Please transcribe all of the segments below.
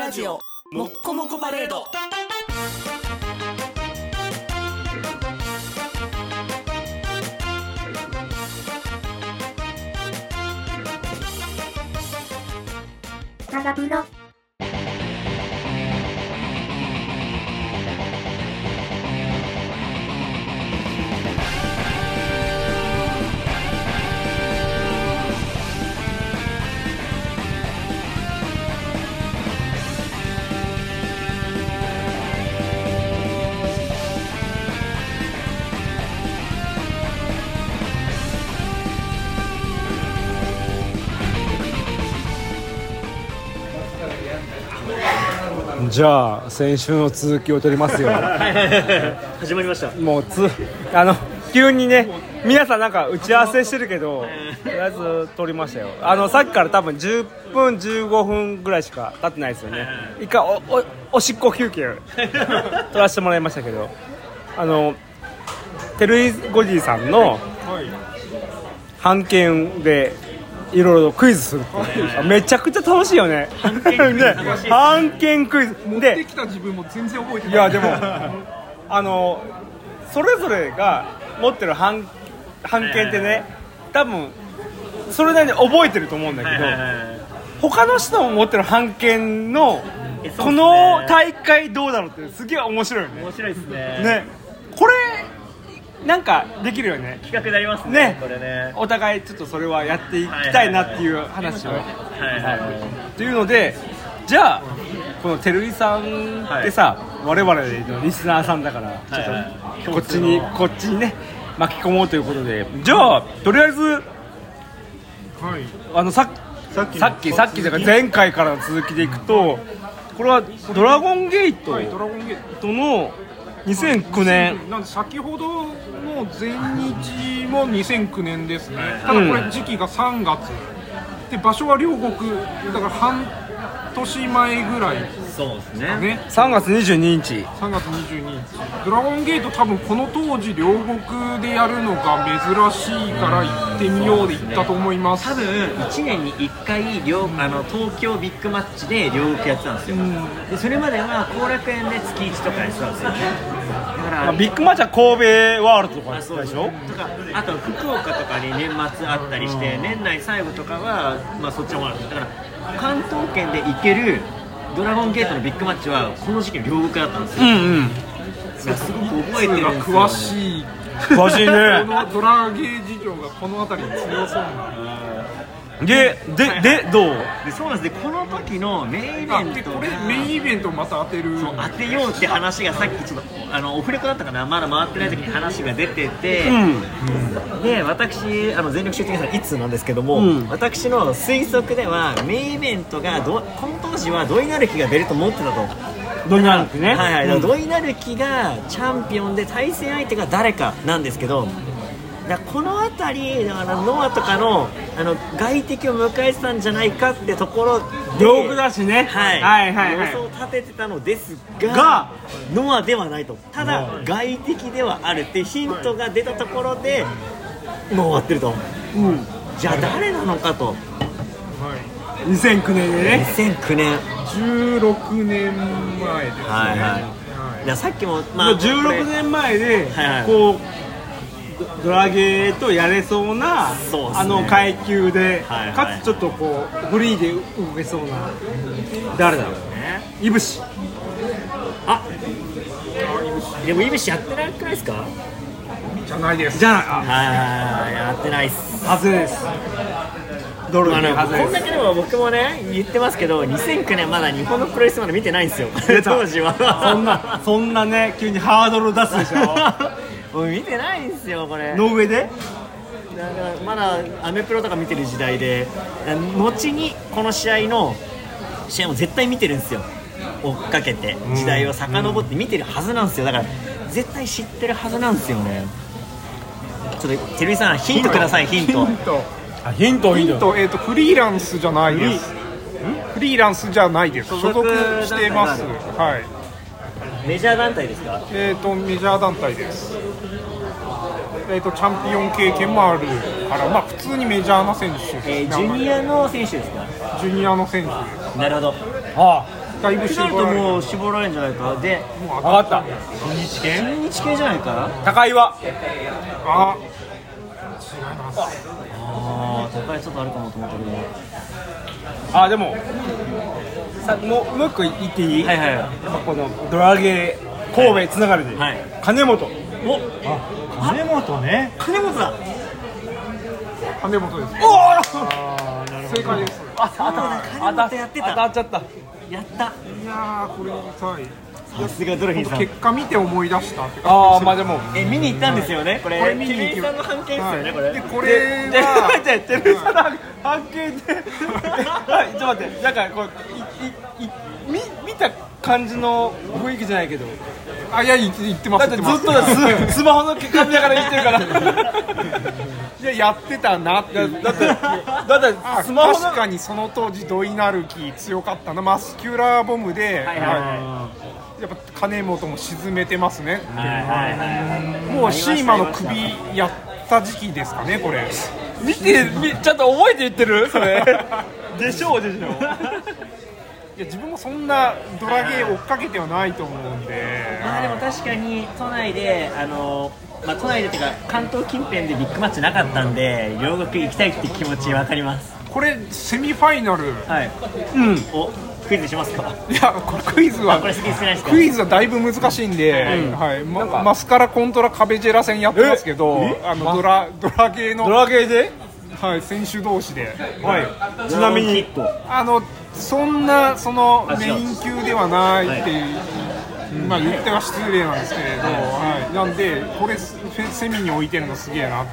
ラジオもっこもこパレード。 長風呂。 じゃあ先週の続きを取りますよ始まりました。 もう急にね皆さんなんか打ち合わせしてるけどとりあえず取りましたよ。さっきから多分10分15分ぐらいしか経ってないですよね。一回おしっこ休憩取らせてもらいましたけどテルイゴジーさんの版権でいろいろクイズするっていうめちゃくちゃ楽しいよね。版権クイズ持ってきた自分も全然覚えてない。 いやでもそれぞれが持ってる版権ってね多分それなりに覚えてると思うんだけど他の人も持ってる版権のこの大会どうだろうってすげえ面白いよね。 面白いですね。 ねこれなんかできるよね。 企画になりますね。 ねこれね。 お互いちょっとそれはやっていきたいなっていう話をというのでじゃあこのてるいさんってさ、我々のリスナーさんだからちょっとこっちにね巻き込もうということでじゃあとりあえずさっきというか前回からの続きでいくとこれはドラゴンゲートの2009年なんで先ほどの前日も2009年ですね。ただこれ時期が3月で場所は両国だから半年前ぐらいそうですね。 3月22日 3月22日ドラゴンゲート多分この当時両国でやるのが珍しいから行ってみようで行ったと思います。 多分1年に1回東京ビッグマッチで両国やってたんですよ。でそれまでは後楽園で月1とかやってたんですよね。だからビッグマッチは神戸ワールドとかやってたでしょ。 とかあと福岡とかに年末あったりして年内最後とかはそっちのもあるんです。だから関東圏で行けるドラゴンゲートのビッグマッチはこの時期の両国だったんですよ。すごく覚えてるんですよね。 詳しいね。このドラゲー事情がこの辺りに強そうな。 でどうでそうなんです。でこの時のメインイベントこれメインイベントをまた当てる。 当てようって話がさっきちょっとオフレコだったかなまだ回ってない時に話が出てて、で私全力シューティングさんいつなんですけども、私の推測ではメインイベントがこの当時は土井成樹が出ると思ってたと。 土井成樹ね。 土井成樹がチャンピオンで対戦相手が誰かなんですけど。この辺りノアとかの外敵を迎えてたんじゃないかってところで両国だしね、 予想を立ててたのですがノアではないと。ただ外敵ではあるってヒントが出たところでもう終わってると、じゃあ誰なのかと、 2009年でね 2009年 16年前ですね。 さっきも 16年前でこうドラゲーとやれそうな階級でかつちょっとこうフリーで動けそうな誰だろうね。いぶしでもいぶしやってなくないですか。 じゃないです。 じゃやってないっす。 はずです。ドルこんだけでも僕もね言ってますけど2009年まだ日本のプロレスまだ見てないんですよ当時は。 そんなね急にハードル出すでしょもう見てないんですよこれの上でだからまだアメプロとか見てる時代で後にこの試合も絶対見てるんですよ。追っかけて時代を遡って見てるはずなんですよ。だから絶対知ってるはずなんですよね。ちょっとてるいさんヒントください。ヒントフリーランスじゃないです。フリーランスじゃないです。所属してます。 メジャー団体ですか。 メジャー団体です。チャンピオン経験もあるから普通にメジャーな選手です。 ジュニアの選手ですか。 ジュニアの選手です。 なるほど。 だいぶ絞られるともう絞られるんじゃないか。で分かった。 中日系じゃないか。 高岩。 あ、違います。 高いちょっとあるかもと思ったけど。でももう一個言っていい？ はいはい。 やっぱこのドラゲー神戸つながりで、金本。 金本ね。金本だ。 金本です。正解です。 金本やってた。 当たっちゃった。 やった。 いやこれささすがドラヒンさん。 結果見て思い出したって感じ。まあでも見に行ったんですよね。これ見に行きました。 さんの判決ですよね。これ。 でこれはテレサの判決で。ちょっと待って。なんかこう見た感じの雰囲気じゃないけど。 いや言ってます。 だってずっとスマホの結果見ながら言ってるから。 いややってたなって。だってスマホ確かにその当時ドイナルキ強かったな。マスキュラーボムで。やっぱ金本も沈めてますね。もうシーマの首やった時期ですかねこれ。 見てちゃんと覚えて言ってるそれ。でしょ。 いや自分もそんなドラゲー追っかけてはないと思うんで。 でも確かに都内で都内でっていうか関東近辺でビッグマッチなかったんで両国行きたいって気持ち分かります。 これセミファイナル。 おクイズしますか。 いやこれクイズはだいぶ難しいんで、マスカラコントラカベジェラ戦やってますけど、ドラゲーで、選手同士で、 ちなみにそんなそのメイン級ではないっていう、言っては失礼なんですけれど、なんでこれセミに置いてるのすげえな。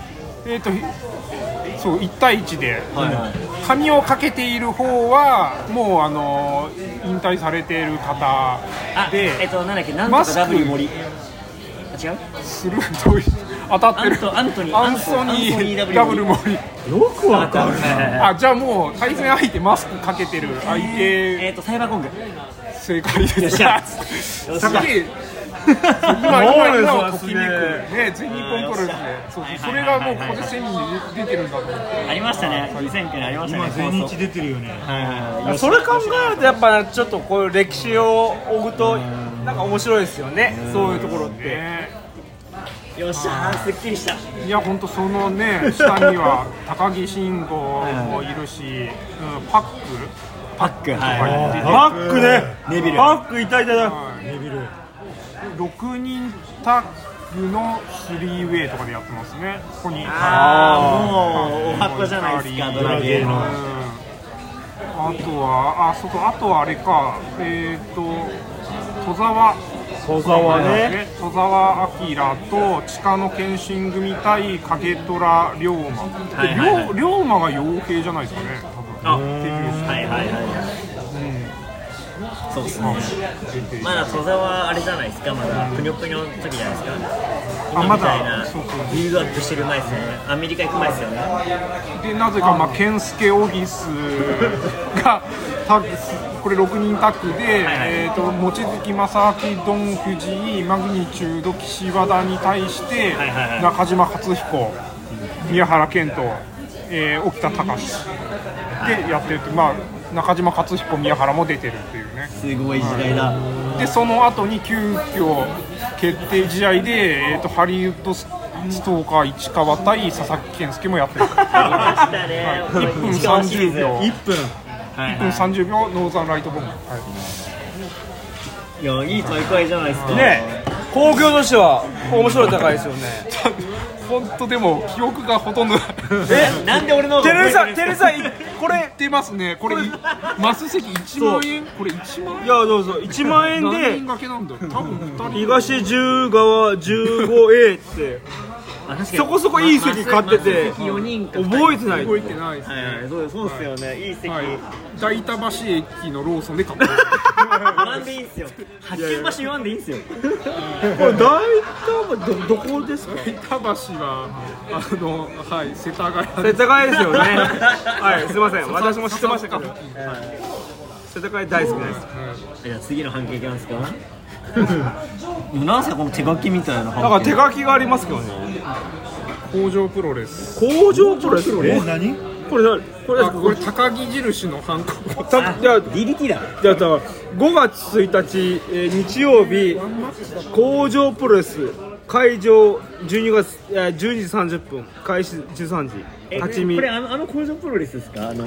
そう1対1で、髪をかけている方はもう引退されている方で、 なんだっけ、なんとか W 森、違う？ する当たってる。アンソニー W 森。 よくわかるね。 じゃあもう対戦相手マスクかけてる相手。 サイバーコング。 正解です。よっしゃ。今をときめくね、全日本プロレスで、それがもうここで1000人出てるんだと。 ありましたね。2009年ありましたね。 今全日出てるよね。 それ考えるとやっぱちょっとこういう歴史を追うとなんか面白いですよね。そういうところって。 よっしゃー、すっきりした。 いや本当そのね下には高木慎吾もいるし、パックね。 ネビル。パックいた。 ネビル。6人タッグの3ウェイとかでやってますね。ここに。 もうお箱じゃないですかドラゲーの。 あとはあれか。戸沢ね。戸沢明と地下の謙信組対影虎龍馬。龍馬が傭兵じゃないですかね。多分。 そうですね。まだ戸沢あれじゃないですか。まだぷにょぷにょの時じゃないですか。今みたいなビルドアップしてる前ですよね。アメリカ行く前ですよね。 でなぜか健介オギスがタッグ、これ6人タッグで、望月正明、ドン・藤井、マグニチュード、岸和田に対して、中島克彦、宮原健人、沖田隆でやってるって、中島克彦、宮原も出てるっていうね。 すごい時代だ。 でその後に急遽決定試合で、ハリウッドストーカー市川対佐々木健介もやってる。1分30秒。1分30秒ノーザンライトボム。 いやいい大会じゃないですか。 ね、興行としては面白い大会ですよね。 本当でも記憶がほとんどなんで俺のテレサこれ出ますね。これマス席1万円。これ1万円。 いやどうぞ1万円で何人掛けなんだ。多分2人東10側 15A ってそこそこいい席買ってて覚えてないですね。 そうですよね。いい席。 大田橋駅のローソンで買った。 言わんでいいんすよ。発見場所言わんでいいんすよ。 これ大田どこですか？ 大田橋は世田谷ですよね。はい、すいません。私も知ってましたけど。世田谷大好きです。 じゃあ次の判決いきますか。なんすかこの手書きみたいな。 なんか手書きがありますけどね。 工場プロレス。 工場プロレス。 何？ ここれこれ高木印のハンコ。 じゃあ DDT だ。 じゃあ5月1日、日曜日工場プロレス会場12月12時30分開始13時立ち見。 これ工場プロレスですか？はい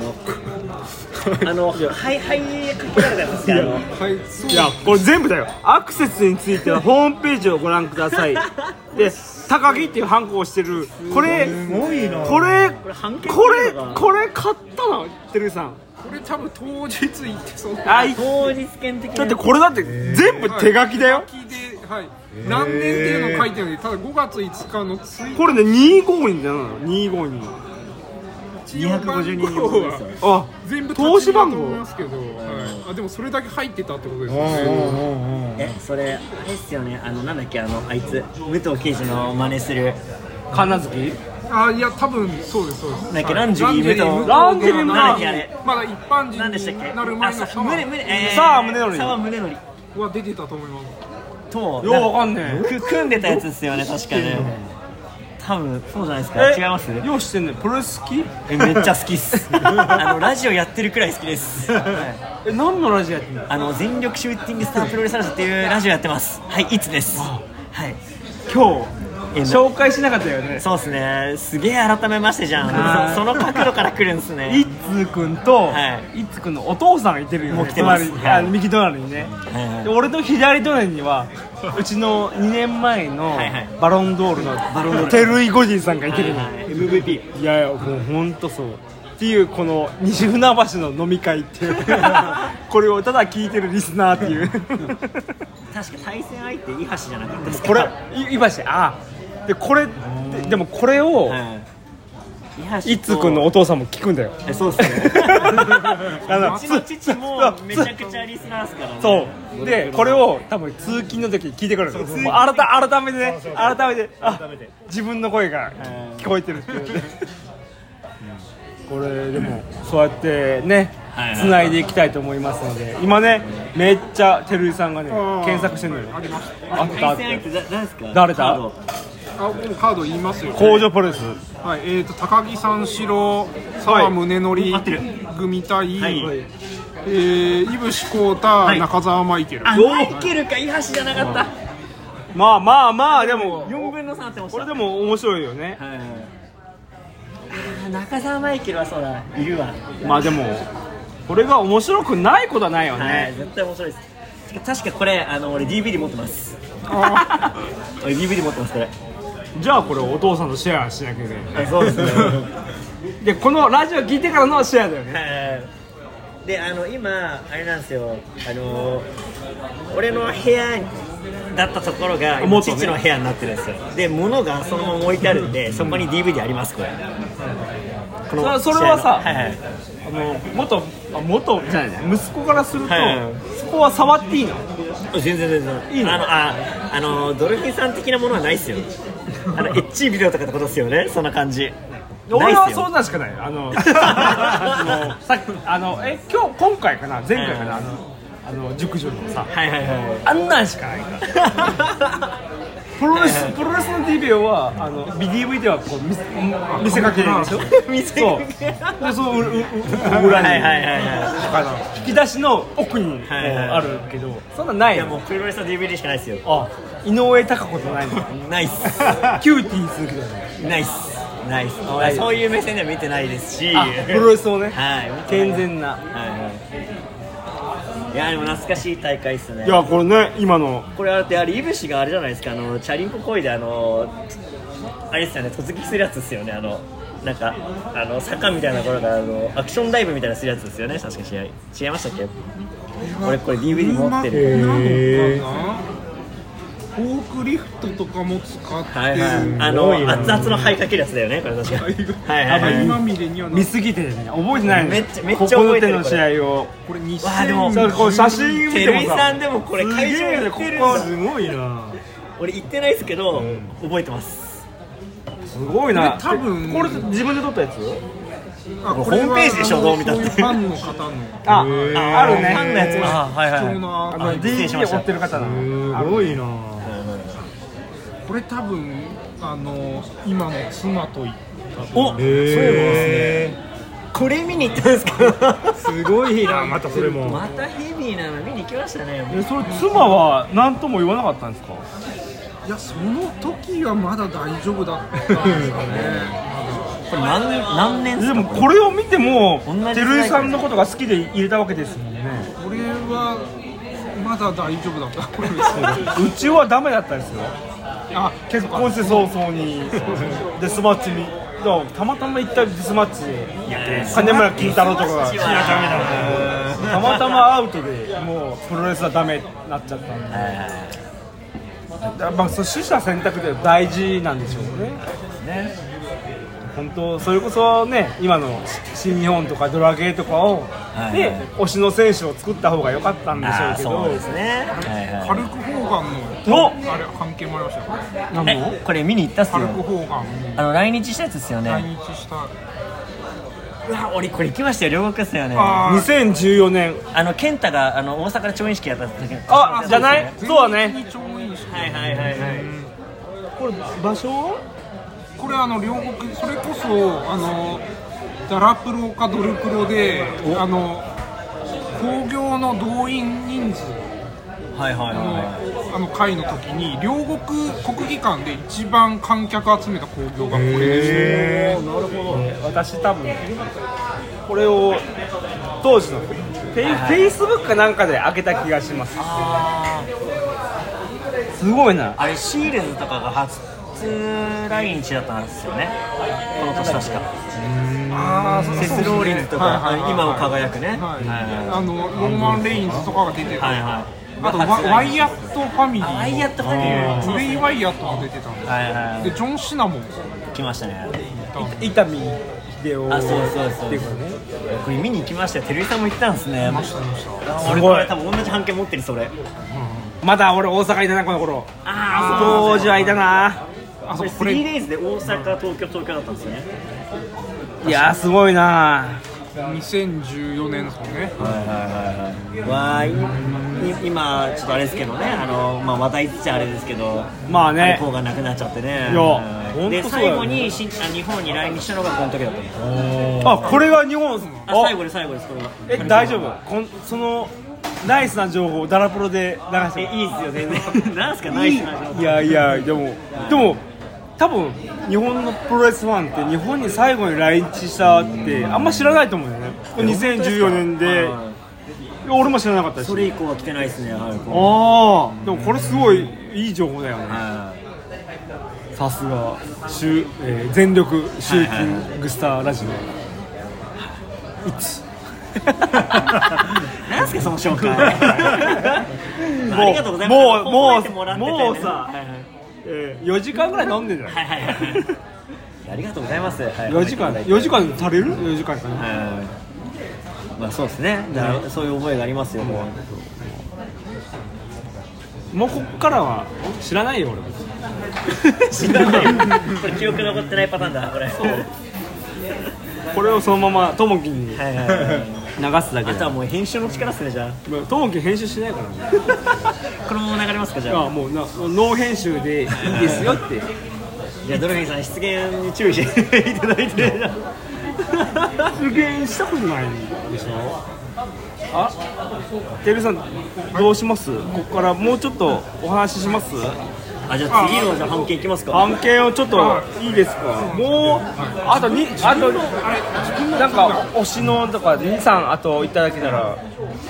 かけられたやつですか？ いやこれ全部だよ。アクセスについてはホームページをご覧ください。で高木っていうハンコをしてるこれこれ買ったのてるさん。 これ多分当日行ってそう。 当日券的な。 だってこれだって全部手書きだよ。 手書きで、はい。何年っていうの書いてあるんで、ただ5月5日のツイート。 これね252だな。252 252人ですよ。 あ全部投資番号と思いますけど、はい。でもそれだけ入ってたってことですよね。 それあれっすよね。なんだっけあいつ武藤敬司の真似する金月。 いや多分そうです。 なんだっけランジュリー武藤ランジュリーなんだっけあれ。 まだ一般人なんでしたっけ？ になる前の沢宗則は出てたと思います。 とようわかんねえ。 組んでたやつですよね確かね。多分そうじゃないですか。違います？ よう知ってんね。プロレス好き？ めっちゃ好きっす。ラジオやってるくらい好きです。 何のラジオやってんの？ 全力シューティングスタープロレスラジオっていうラジオやってます。はい、いつです。はい。 今日紹介しなかったよね。 そうですね。すげえ改めましてじゃん。その角度から来るんですね。 いつくんといつくんのお父さんがいてるよね。 もう来てます。 右隣にね。で俺の左隣にはうちの2年前のバロンドールの照井五人さんがいてるの。 MVP。 いやもう本当そう。っていうこの西船橋の飲み会っていうこれをただ聞いてるリスナーっていう。 確か対戦相手伊橋じゃなかったですか？ これ伊橋でこれでもこれをいつくんのお父さんも聞くんだよ。 そうですね。うちの父もめちゃくちゃリスナーですからね。 そうでこれを多分通勤の時に聞いてくるの。改めてね自分の声が聞こえてるっていう。これでもそうやってね繋いでいきたいと思いますので、今ねめっちゃ照井さんがね検索してるのよ。あった。誰だ？ もうカード言いますよ。 工場プロレス。 はい。高木三四郎、沢宗則組対、井伏浩太、中澤マイケル。 マイケルか伊橋じゃなかった。 まあでも 4分の3ってました。 これでも面白いよね。 中澤マイケルはそうだいるわ。 まあでもこれが面白くないことはないよね。 絶対面白いです。確かこれ俺 DVD 持ってます。俺 DVD 持ってますこれ。 じゃあこれお父さんとシェアしなきゃいけない。 そうですね。 でこのラジオ聞いてからのシェアだよね。 で今あれなんですよ。俺の部屋だったところが今父の部屋になってるんですよ。で物がそのまま置いてあるんでそこに DVD ありますこれ。 それはさ元じゃないね息子からするとそこは触っていいの？ 全然いいの？ドルフィンさん的なものはないっすよ。エッチビデオとかってことですよね。そんな感じ。 俺はそんなんしかない。今回かな前回かな熟女のさあんなんしかないからプロレスの DVD はDVD ではこう見せかけでしょ。見せかけでそう裏に引き出しの奥にあるけどそんなんない。 いやもうプロレスの DVD しかないですよ。 井上貴子とないの？ ないっす。 キューティーするけどないっす。そういう目線では見てないですしプロレスをね健全な。 いやでも懐かしい大会っすね。 いやこれね今のこれ井伏があれじゃないですかチャリンコこいであれですよね突撃するやつですよね。なんか坂みたいなところからアクションダイブみたいなするやつですよね確か試合違いましたっけ？俺これ DVD 持ってる。 フォークリフトとかも使ってる。 熱々の灰かけるやつだよねこれ確か。 今見れには見すぎてね覚えてないの。 めっちゃ覚えてるの試合を。 これでも写真見ても照井さんでもこれ会場やってるんだ。 すごいな。 俺行ってないですけど覚えてます。 すごいな。 多分これ自分で撮ったやつ？ ホームページでしょどう見たって。 ファンの方のあるね。 ファンのやつが DVD 追ってる方な。 すごいな。これ多分今の妻と行った。 そうなんですね。 これ見に行ったんですか？ すごいな、またそれも。 またヘビーなの見に行きましたね。 それ妻は何とも言わなかったんですか？ いや、その時はまだ大丈夫だったんですかね。 これ何年でもこれを見ても照井さんのことが好きで入れたわけですもんね。 これはまだ大丈夫だった頃ですうちはダメだったんですよ。 あ、 結婚して早々にデスマッチにたまたま行ったデスマッチで金村金太郎とかがたまたまアウトでもうプロレスはダメになっちゃったんで、まあ、取捨選択で大事なんでしょうね。本当それこそね、今の新日本とかドラゲーとかを、で推しの選手を作った方が良かったんでしょうけど、 そうですね。 ハルク・ホーガンのあれ関係もありましたよね。 これ見に行ったっすよ。 ハルク・ホーガン来日したやつですよね。 来日した。 うわ、俺これ行きましたよ、両国ですよね。 2014年健太が大阪で調印式やった時。 あ、じゃない？そうだね。 はいはいはいはい。 これ場所？ これ両国、それこそダラプロかドルプロで興行の動員人数の会の時に両国国技館で一番観客集めた興行がこれでした。 なるほど。私多分これを当時のフェイスブックかなんかで開けた気がします。すごいな。 あれシールズとかが初来日だったんですよね、この年確か。セス・ローリンズとか今を輝くね、ローマン・レインズとかが出てた。あとワイヤットファミリー、 ワイヤットファミリー、 ブレイ・ワイヤットが出てたんで、ジョン・シナも来ましたね。 伊丹秀夫。 そうこれ見に行きましたよ。照井さんも行ったんですね。俺これ多分同じ半券持ってる。それまだ俺大阪いたな、この頃。当時はいたな。 これ 3days で大阪、東京だったんですよね。 いやーすごいな。 2014年ですもんね。 今ちょっとあれですけどね、また言っちゃあれですけど、 まあね、 方がなくなっちゃってね。で最後に日本に来日したのがこの時だったんですよ。 あ、これが日本。 最後ですこれが。 大丈夫？そのナイスな情報をダラプロで流して。 いいですよ全然。なんすかナイスな情報。 いやでも多分日本のプロレスファンって日本に最後に来日したってあんま知らないと思うんだよね。2014年で俺も知らなかったし、 それ以降は来てないですね。 でもこれすごいいい情報だよね。さすが全力シューティングスターラジオなんすかその紹介。ありがとうございます。 もうさ4時間ぐらい飲んでるじゃん。 ありがとうございます。 4時間足りる？4時間かな。 まあそうですね。だからそういう覚えがありますよ。もうこっからは知らないよ俺。 知らない。これ記憶残ってないパターンだこれ。 これをそのままともきに流すだけ。 あとはもう編集の力っすね。じゃあともき編集しないからね。 このまま流れますか。じゃあもうノー編集でいいですよって。 じゃあドルフィンさん出現に注意していただいて。 出現したことないでしょ。あ、テレビさんどうします？ここからもうちょっとお話しします？ じゃあ次の半券いきますか。 半券をちょっといいですか。もうあとなんか推しのとか2、3あといただけたら。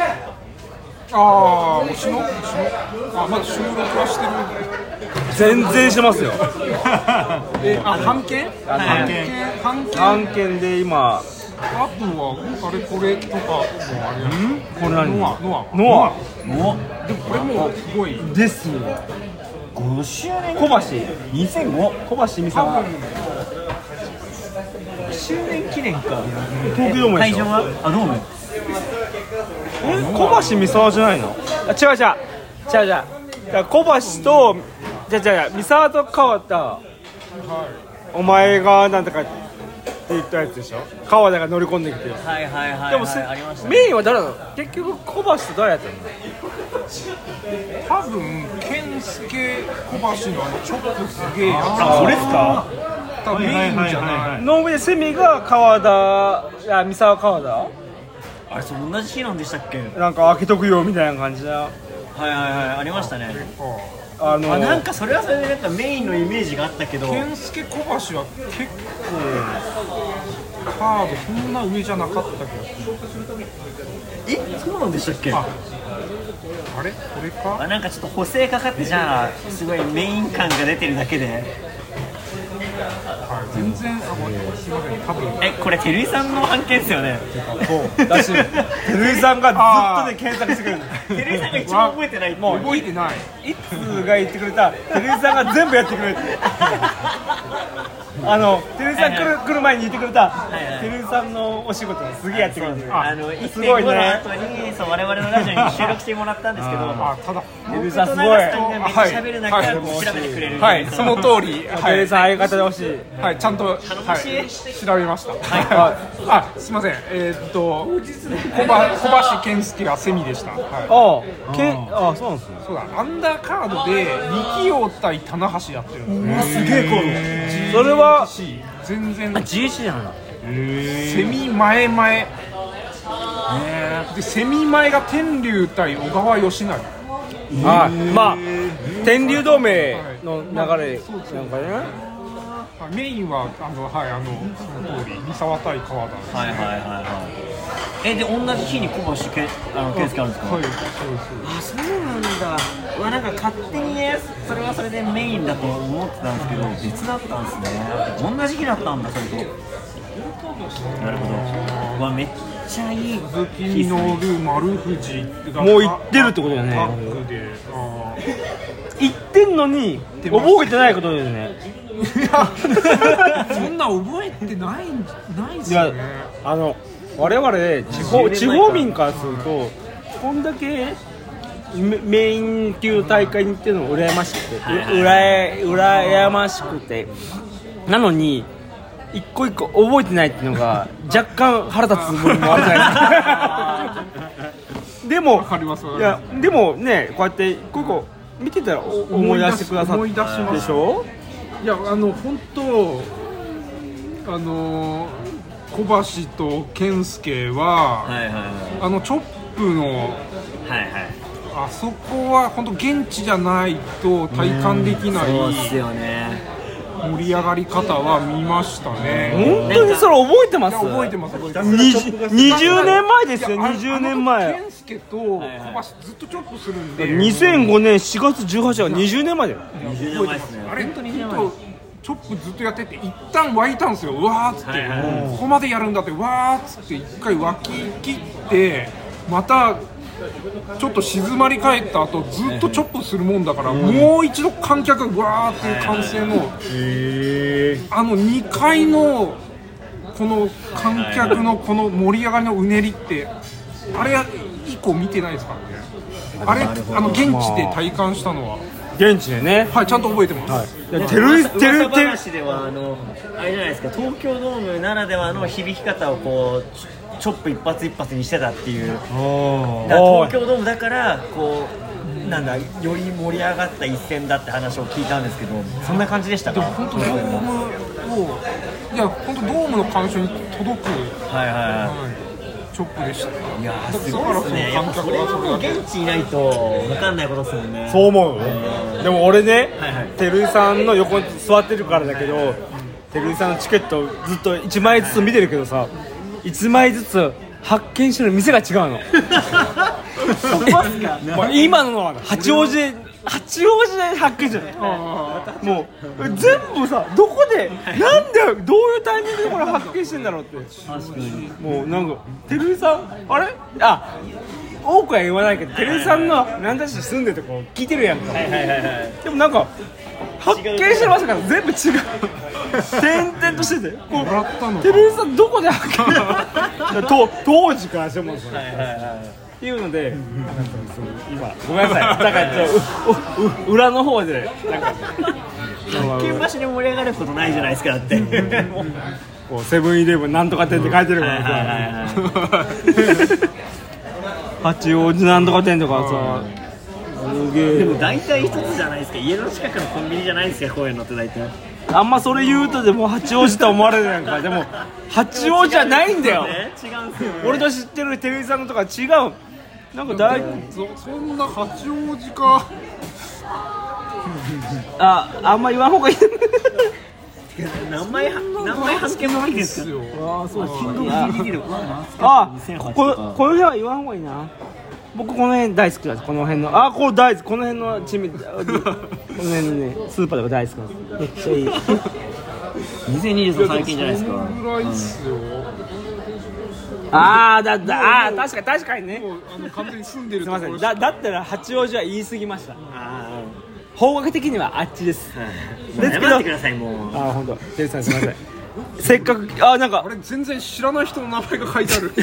推しのまだ収録はしてる。全然してますよ。 半券？ 半券で今。 あとはこれとかもあります。 これ何？ ノア。でもこれもすごいですよ。 5周年小橋 2005 小橋美沙 5周年記念か。 東京ドームでしょ。 会場はドーム。 小橋美沙じゃないの？違う小橋と美沙と川田、お前がなんとかって言ったやつでしょ。川田が乗り込んできて。でもメインは誰なの？結局小橋と誰やったの？ 多分健介小橋のチョップすげえやつ。 これですか？ メインじゃない。 の上でセミが川田、いや三沢川田あれそう同じ日なんでしたっけ？ なんか開けとくよみたいな感じだ。 はいありましたね。なんかそれはそれでなんかメインのイメージがあったけど、 健介小橋は結構カードそんな上じゃなかったけど。 そうなんでしたっけ？ あれこれか？ なんかちょっと補正かかってじゃあすごいメイン感が出てるだけで。 全然すいません多分これ照井さんの案件ですよね。 そうだし照井さんがずっとで検索してくれる。 照井さんが一番覚えてない。 もう覚えてない。 いつが言ってくれた照井さんが全部やってくれて照井さん来る前に言ってくれた照井さんのお仕事をすげえやってくれてる。 すごいね。1.5の後に我々のラジオに収録してもらったんですけど、 ただ照井さんすごいめっちゃ喋る中調べてくれる。 はいその通り。 照井さん相方でほしい。 はいちゃんと調べました。すいません小橋健介がセミでした。 そうなんですね。 そうだアンダーカードで力陽対棚橋やってるんですすげえコード。 それは全然 GC じゃない。 セミ前でセミ前が天竜対小川義成。 まあ天竜同盟の流れなんかね。 メインはその通り三沢対川田。 で同じ日に小橋健介あるんですか？ はいそうそうなんだ。なんか勝手にねそれはそれでメインだと思ってたんですけど別だったんですね。同じ日だったんだそれと。なるほど。めっちゃいい。 鈴木に乗る丸藤がもう行ってるってことだよね。 バックで行ってんのに覚えてないことだよね。 そんな覚えてないですよね。 我々地方民からするとこんだけメイン級大会に行ってるの羨ましくて、羨ましくてなのに一個一個覚えてないっていうのが若干腹立つ部分もあるじゃないですか。でもでもねこうやって一個一個見てたら思い出してくださったでしょ。 いや本当小橋と健介はチョップのあそこは本当現地じゃないと体感できない盛り上がり方は見ましたね。 本当にそれ覚えてます？ 覚えてます。 20年前ですよ。20年前。 健介と小橋ずっとチョップするんで。 2005年4月18日は20年前だよ。 20年前ですね。 あれ本当にチョップずっとやってて一旦湧いたんですよ。うわーっつってここまでやるんだってわーっつって一回湧き切ってまたちょっと静まり返った後ずっとチョップするもんだからもう一度観客がわーっていう歓声の2階のこの観客のこの盛り上がりのうねりってあれ以降見てないですからね。あれ現地で体感したのは現地でね。 はいちゃんと覚えてます。 噂話ではあれじゃないですか東京ドームならではの響き方をこうチョップ一発一発にしてたっていう。だから東京ドームだからこうなんだより盛り上がった一戦だって話を聞いたんですけどそんな感じでしたか？ 本当ドームを本当ドームの鑑賞に届くチョップでした。 いやーすごいですね。やっぱそれはもう現地いないと分かんないことですもんね。 そう思う。でも俺ね照井さんの横に座ってるからだけど照井さんのチケットずっと1枚ずつ見てるけどさ1枚ずつ発見してる店が違うの。今のは八王子で発見してる。もう全部さどこでなんでどういうタイミングでこれ発見してんだろうって。もうなんか照井さんあれ多くは言わないけど照井さんの何だし住んでるとこ聞いてるやんか。でもなんか発見してましたから全部違う。点々としてて照井さんどこで発見当時からしてもんですよっていうので今ごめんなさいだから裏の方でなんか発見場所に盛り上がることないじゃないですかだってこうセブンイレブンなんとか店って書いてるからさ八王子なんとか店とかさでも大体一つじゃないですか。家の近くのコンビニじゃないですかこういうのって大体。 あんまそれ言うとでも八王子と思われるやんか。でも八王子じゃないんだよ。 違うんですよね。 俺の知ってるテレビさんのとか違う。なんか大そんな八王子か。 あんま言わん方がいい。 何枚発見も入ってんですよ。 ああ、そうキングオブ DVD あ、この辺は言わん方がいいな。僕この辺大好きです。この辺のこれ大好き。この辺のチミこの辺のねスーパーとか大好きなんです。めっちゃいい。 2023最近じゃないですか。 ぐらいっすよ。 確かにね。 もう完全に住んでるすみません。 ところしかだったら八王子は言い過ぎました。方角的にはあっちです。ですけど謝ってくださいもう。 本当。テルさんすみません。せっかくなんかあれ全然知らない人の名前が書いてある。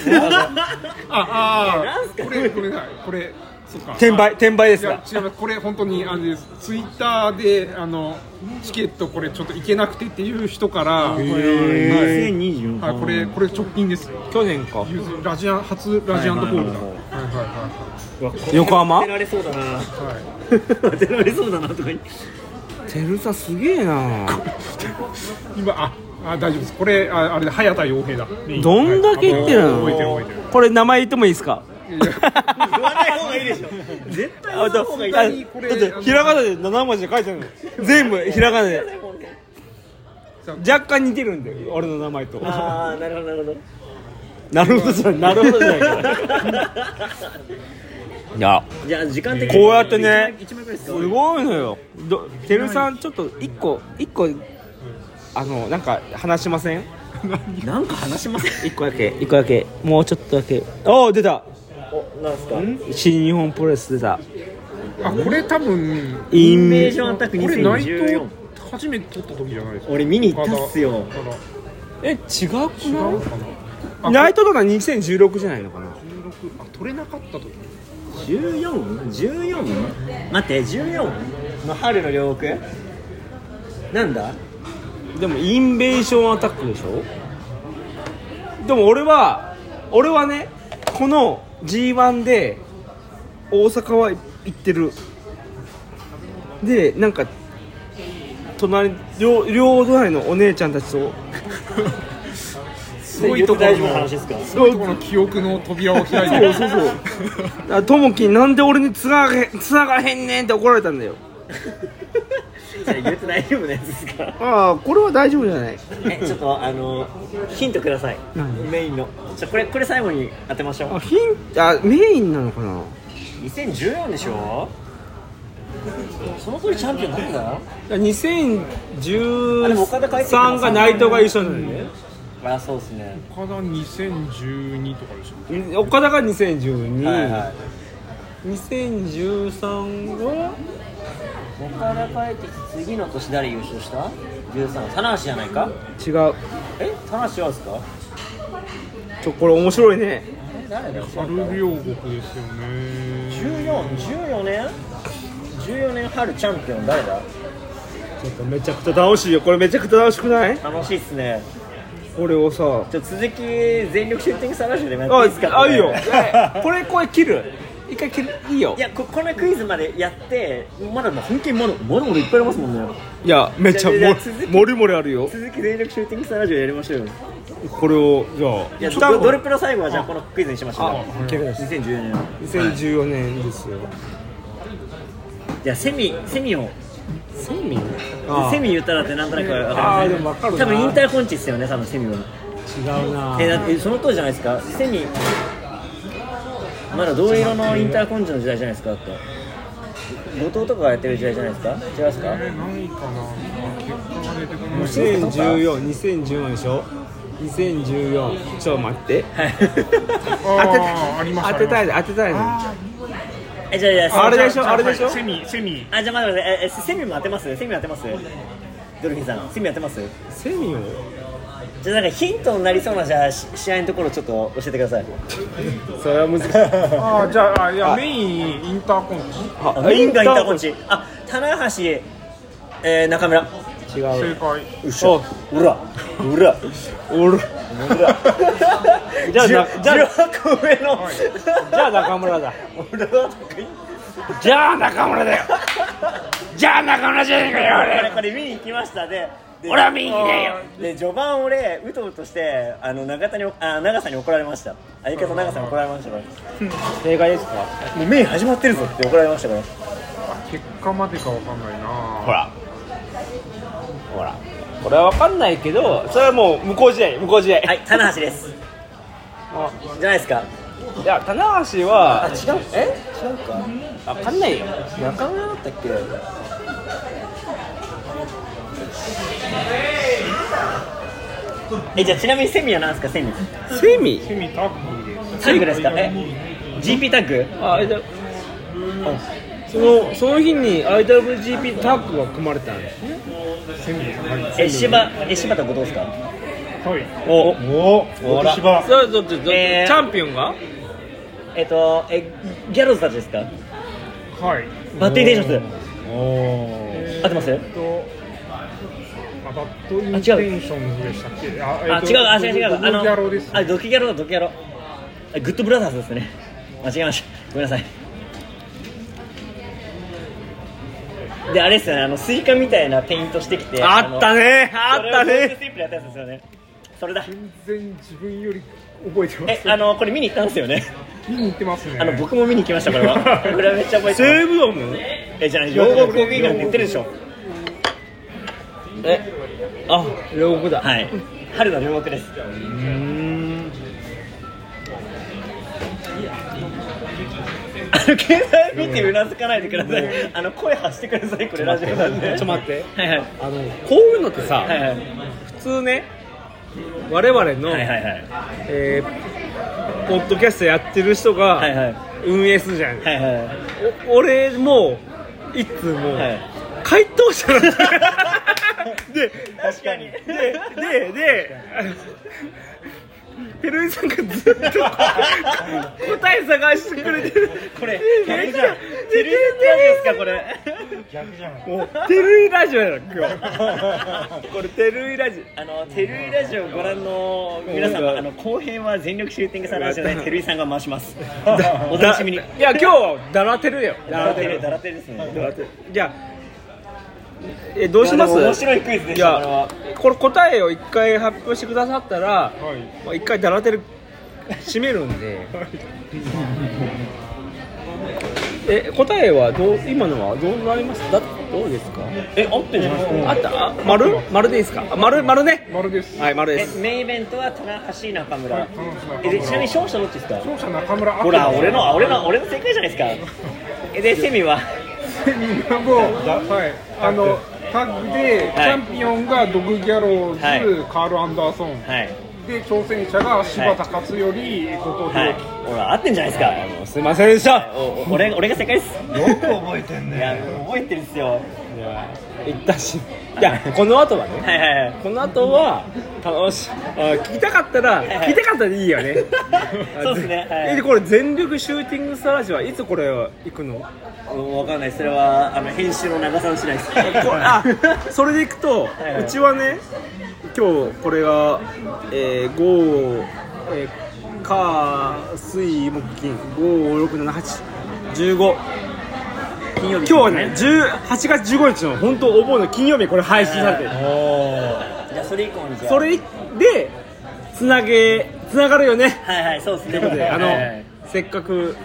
これそっか。 転売ですか。 違います。これ本当にツイッターでチケットこれちょっと行けなくてっていう人から 2024 はいこれ直近です。 去年か。 初ラジアントホールだ。 横浜。 当てられそうだな。当てられそうだなとか言って。 テルさすげえな。 今大丈夫です。これあれで早田洋平だ。 どんだけ言ってるの。 覚えてる。 これ名前言ってもいいですか。 言わない方がいいでしょ。絶対言わない方がいい。 だってひらがなで7文字で書いてあるの。全部ひらがなで。若干似てるんだよ。俺の名前と。 なるほどなるほど。 なるほどじゃないから。いや、 じゃあ時間的にこうやってね、 一枚くらいですすか。 ごいのよ。てるさんちょっと一個なんか話しません？ なんか話しません。 一個だけもうちょっとだけ。出た。 なんすか。 新日本プロレス出た。 これ多分インベージョンアタックこれナイ 2014 ト初めて撮った時じゃないですか。 俺見に行ったっすよ。 違うくない？ かな。 ナイトとか2016じゃないのかな。 撮れなかった時。 14？待って14の春の両国なんだ。 でもインベーションアタックでしょ。でも俺はねこの G1 で大阪は行ってる。でなんか両隣のお姉ちゃんたちとすごいところの話ですか。 すごいところの記憶の扉を開いてる。 そうともきなんで俺につながへんねんって怒られたんだよ。 言って大丈夫なやつですか。 これは大丈夫じゃない。 ちょっとヒントください。メインのこれ最後に当てましょう。 メインなのかな。 2014でしょ。その時チャンピオンなんだ。 2013が内藤が優勝なんだよね。 そうですね。 岡田2012とかでしょ。 岡田が2012、 2013 が岡田帰ってきて次の年誰優勝した？ 13。棚橋じゃないか？ 違う。 棚橋はですか？ これ面白いね。 誰だよ。 春両国ですよね。 14年春チャンピオン誰だ？ ちょっとめちゃくちゃ楽しいよ。これめちゃくちゃ楽しくない？ 楽しいっすね。 これをさ、 続き全力シューティングサラジュでもやっていいですか？ いいよ。これ切る。一回切る。いいよ。 いやこのクイズまでやってまだ本気にまだいっぱいありますもんね。 いやめっちゃもりもりあるよ。 続き全力シューティングサラジュやりましょうよ。 これをじゃあドルプロ最後はじゃあこのクイズにしましょう。 2014年ですよ。 じゃあセミ言ったらってなんとなく分かる。でも分かるな。多分インターコンチっすよね。多分セミは違うな。 だってその当時じゃないですか。セミまだ銅色のインターコンチの時代じゃないですか。だって後藤とかがやってる時代じゃないですか。違いますか？ ないかな。結果が出てこない。 2014でしょ。2014ちょっと待って。当てたいの。 じゃああれでしょ。 セミ。 じゃあ待ってください。セミも当てます？ドルフィンさんセミ当てます？ セミをじゃあなんかヒントになりそうなじゃあ試合のところちょっと教えてください。 それは難しい。 じゃあいやメインインターコンチ。 メインがインターコンチ。棚橋、中村。 違う。 正解。 うっしゃ。裏。 じゃあ 16個上の。 じゃあ中村だ。じゃあ中村だよ。じゃあ中村じゃねえかよ俺。 これ見に行きましたで俺は右だよで序盤俺うとうとして長さんに怒られました。相方長さんに怒られましたから正解ですか？ もうメイン始まってるぞって怒られましたから。 結果までかわかんないな。 ほらこれは分かんないけど、それはもう向こう試合はい、棚橋ですじゃないですか。 いや、棚橋は違う違うか分かんないよ。 中村だったっけ。じゃあちなみにセミは何ですか？セミセミタッグです。 タッグですか？GP タッグ？ その日に IWGP タッグが組まれたんですね。 セミ柴田後藤ですか？ はい。 ほらそうチャンピオンがギャローズたちですか？ はい。 バッテリーデーションズ。合ってます？ バッドインテンションズでしたっけ？違う。 ドキギャロです。ドキギャロ。グッドブラザーズですね。間違えました。ごめんなさい。であれですよね、スイカみたいなペイントしてきてあったねそれをゴールドスイープでやったやつですよね。それだ。 全然自分より覚えてます。 これ見に行ったんですよね。 見に行ってますね。 僕も見に行きましたこれは。これはめっちゃ覚えてます。 西武ドーム？ じゃあ両国国技館って言ってるでしょ。 両国だ。 はい。春の両国です。携帯見てうなずかないでください。声発してください。これラジオなんで。 ちょっと待って。 はいはい。 こういうのってさ、 はいはい。 普通ね、我々のはいはいはい。 ポッドキャストやってる人がはいはい。 運営するじゃん。 はいはい。 俺もいつもはい。 回答者なんだよ。で、 確かに。 でペルイさんがずっと答え探してくれてる。 これ逆じゃん。テレビですかこれ。 逆じゃん。 もうテルイラジオやろ今日。これテルイラジオ。 テルイラジオをご覧の皆様、後編は全力シューティングさんのラジオでテルイさんが回します。お楽しみに。 いや今日ダラテルよ。 ダラテルですね。 じゃあどうします？ 面白いクイズでした。 これ答えを一回発表してくださったら、一回ダラテル締めるんで。答えは今のはどうなります？どうですか？ 合ってんじゃないですか？ あった？丸でいいですか？丸ね。 丸です。 はい、丸です。 メインイベントは棚橋中村。ちなみに勝者どっちですか？ 勝者中村。 ほら俺の正解じゃないですか。でセミはタッグでチャンピオンがドグギャローズ、カール・アンダーソン、で挑戦者が柴田勝頼、後藤弘樹。 ほら合ってんじゃないですか。 すいませんでした。 俺が正解です。 よく覚えてんね。 いや覚えてるんですよ。 言ったし。いやこの後はね。この後は楽しい。聞きたかったらいいよね。 そうですね。 これ全力シューティングスターラジオはいつこれ行くの？ わかんない。それは編集の長さん次第です。 それでいくとうちはね、今日これが火水木金5、6、7、8、15金曜日。今日はね8月15日の本当お盆の金曜日これ配信されてる。 じゃあそれ以降にそれでつながるよね。 はいそうですね。 ということでせっかく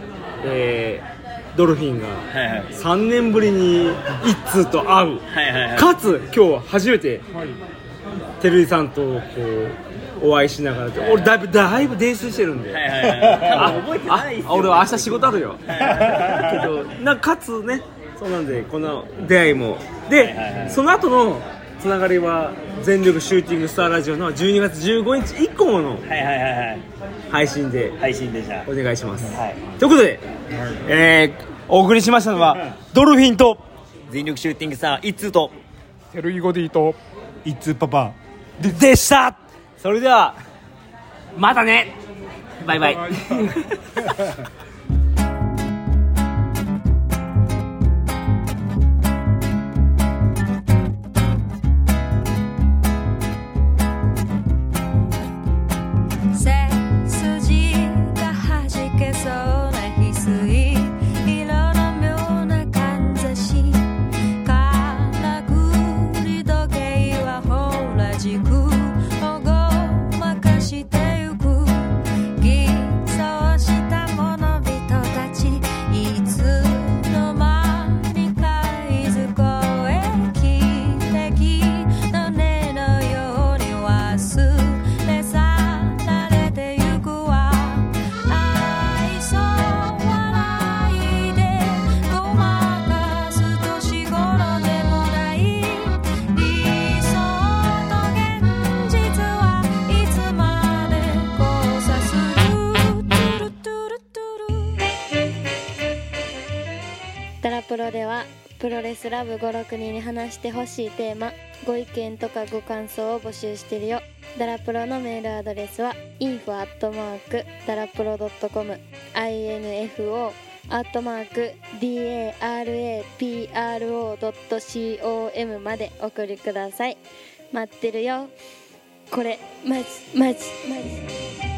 ドルフィンが3年ぶりに一通と会う、かつ今日初めて照井さんとこうお会いしながら、俺だいぶ泥酔してるんで、 覚えてないっすよ。 俺は明日仕事あるよけどかつね、そうなんでこの出会いもで、その後のつながりは全力シューティングスターラジオの12月15日以降の配信でじゃあお願いします、ということで、お送りしましたのはドルフィンと全力シューティングスター一通とテルイゴディと一通パパでした。それではまたね、バイバイ。 からくり時計はロではプロレスラブ56人に話してほしいテーマ、ご意見とかご感想を募集してるよ。ダラプロのメールアドレスは info@darapro.com info@darapro.com まで送りください。待ってるよ。これマジ